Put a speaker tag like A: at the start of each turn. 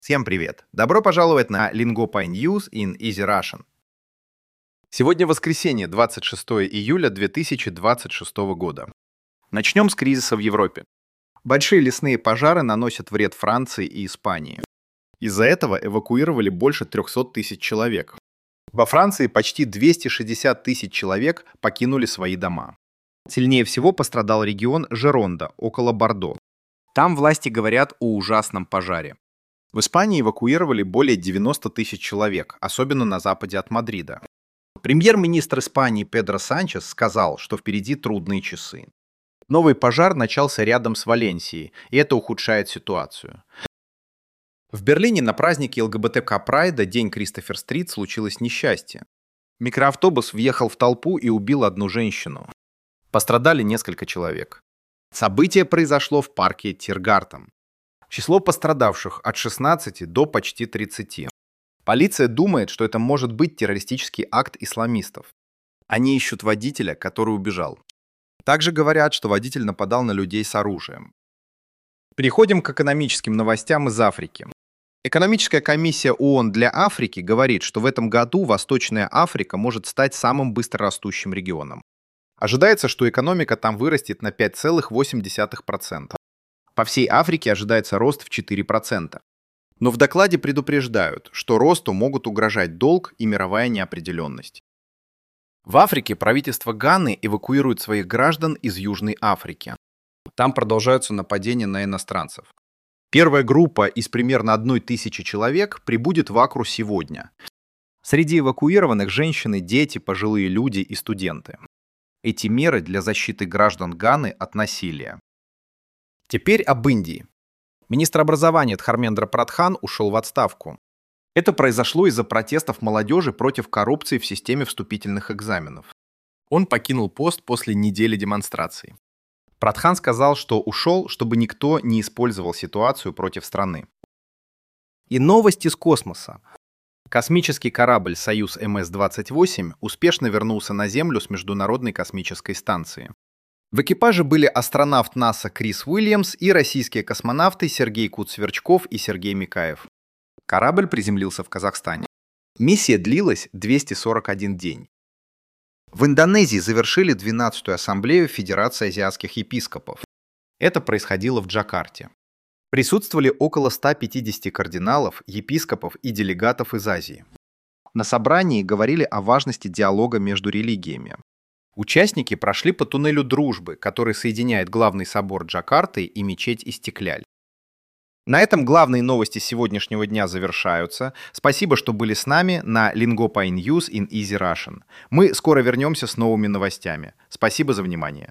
A: Всем привет! Добро пожаловать на Lingopay News in Easy Russian. Сегодня воскресенье, 26 июля 2026 года. Начнем с кризиса в Европе. Большие лесные пожары наносят вред Франции и Испании. Из-за этого эвакуировали больше 300 тысяч человек. Во Франции почти 260 тысяч человек покинули свои дома. Сильнее всего пострадал регион Жеронда, около Бордо. Там власти говорят о ужасном пожаре. В Испании эвакуировали более 90 тысяч человек, особенно на западе от Мадрида. Премьер-министр Испании Педро Санчес сказал, что впереди трудные часы. Новый пожар начался рядом с Валенсией, и это ухудшает ситуацию. В Берлине на празднике ЛГБТК Прайда, День Кристофер-стрит, случилось несчастье. Микроавтобус въехал в толпу и убил одну женщину. Пострадали несколько человек. Событие произошло в парке Тиргартен. Число пострадавших от 16 до почти 30. Полиция думает, что это может быть террористический акт исламистов. Они ищут водителя, который убежал. Также говорят, что водитель нападал на людей с оружием. Переходим к экономическим новостям из Африки. Экономическая комиссия ООН для Африки говорит, что в этом году Восточная Африка может стать самым быстрорастущим регионом. Ожидается, что экономика там вырастет на 5,8%. По всей Африке ожидается рост в 4%. Но в докладе предупреждают, что росту могут угрожать долг и мировая неопределенность. В Африке правительство Ганы эвакуирует своих граждан из Южной Африки. Там продолжаются нападения на иностранцев. Первая группа из примерно 1000 человек прибудет в Акру сегодня. Среди эвакуированных женщины, дети, пожилые люди и студенты. Эти меры для защиты граждан Ганы от насилия. Теперь об Индии. Министр образования Дхармендра Прадхан ушел в отставку. Это произошло из-за протестов молодежи против коррупции в системе вступительных экзаменов. Он покинул пост после недели демонстраций. Прадхан сказал, что ушел, чтобы никто не использовал ситуацию против страны. И новость из космоса. Космический корабль «Союз МС-28» успешно вернулся на Землю с Международной космической станции. В экипаже были астронавт НАСА Крис Уильямс и российские космонавты Сергей Куц-Сверчков и Сергей Микаев. Корабль приземлился в Казахстане. Миссия длилась 241 день. В Индонезии завершили 12-ю ассамблею Федерации азиатских епископов. Это происходило в Джакарте. Присутствовали около 150 кардиналов, епископов и делегатов из Азии. На собрании говорили о важности диалога между религиями. Участники прошли по туннелю дружбы, который соединяет главный собор Джакарты и мечеть Истикляль. На этом главные новости сегодняшнего дня завершаются. Спасибо, что были с нами на Lingopay News in Easy Russian. Мы скоро вернемся с новыми новостями. Спасибо за внимание.